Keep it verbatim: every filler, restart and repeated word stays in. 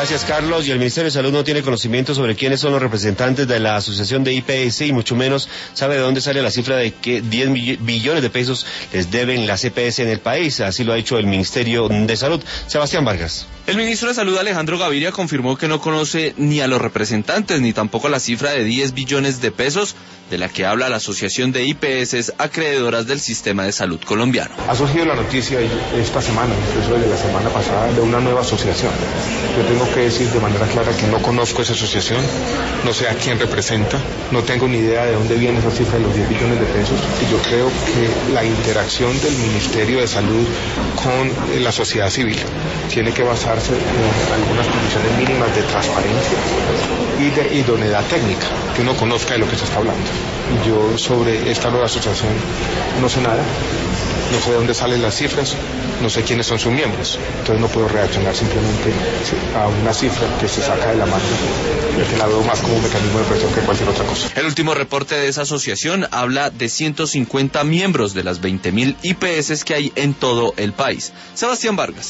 Gracias, Carlos. Y el Ministerio de Salud no tiene conocimiento sobre quiénes son los representantes de la Asociación de I P S y mucho menos sabe de dónde sale la cifra de que diez billones de pesos les deben las E P S en el país. Así lo ha dicho el Ministerio de Salud. Sebastián Vargas. El ministro de Salud, Alejandro Gaviria, confirmó que no conoce ni a los representantes ni tampoco la cifra de diez billones de pesos de la que habla la Asociación de I P S acreedoras del sistema de salud colombiano. Ha surgido la noticia esta semana, incluso de la semana pasada, de una nueva asociación. Yo tengo que decir de manera clara que no conozco esa asociación, no sé a quién representa, no tengo ni idea de dónde viene esa cifra de los diez billones de pesos, y yo creo que la interacción del Ministerio de Salud con la sociedad civil tiene que basarse en algunas condiciones mínimas de transparencia y de idoneidad técnica, que uno conozca de lo que se está hablando. Yo sobre esta nueva asociación no sé nada, no sé de dónde salen las cifras, no sé quiénes son sus miembros, entonces no puedo reaccionar simplemente a una cifra que se saca de la mano, que la veo más como un mecanismo de presión que cualquier otra cosa. El último reporte de esa asociación habla de ciento cincuenta miembros de las veinte mil I P S que hay en todo el país. Sebastián Vargas.